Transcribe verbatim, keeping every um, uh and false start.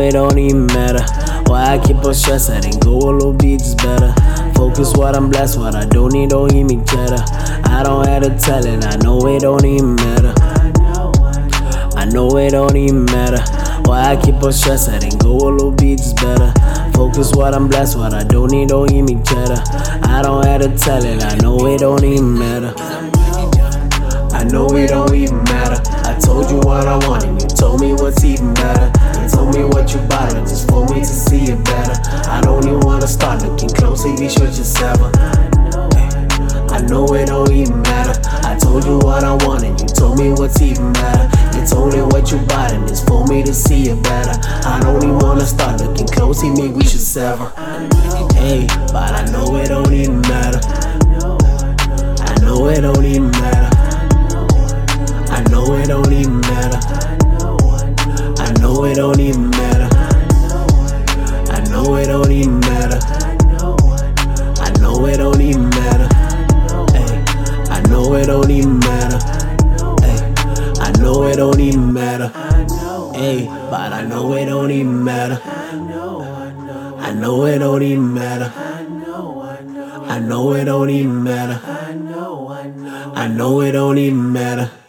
it don't even matter. Why I keep on stress, I didn't go a little bit just better. Focus what I'm blessed, what I don't need, don't give me cheddar. I don't have to tell it, I know it don't even matter. I know it don't even matter. Why I keep on stress, I didn't go a little bit just better. Focus what I'm blessed, what I don't need, don't give me cheddar. I don't have to tell it, I know it don't even matter. I know it don't even matter. I told you what I want and you told me what's even better. You told me what you bought and just for me to see it better. I don't even wanna start looking closer, be sure you sever. I know it don't even matter. I told you what I want and you told me what's even better. You told me what you bought and it's for me to see it better. I don't even wanna start looking close, maybe we should sever. Hey, but I know it don't even matter. I know it don't even matter. I know it don't even matter. I know it don't even matter. I know it don't even matter. I know it don't even matter. Hey, I know it don't even matter. Hey, I know it don't even matter. Hey, but I know it don't even matter. I know it don't even matter. I know it don't even matter. I know it don't even matter.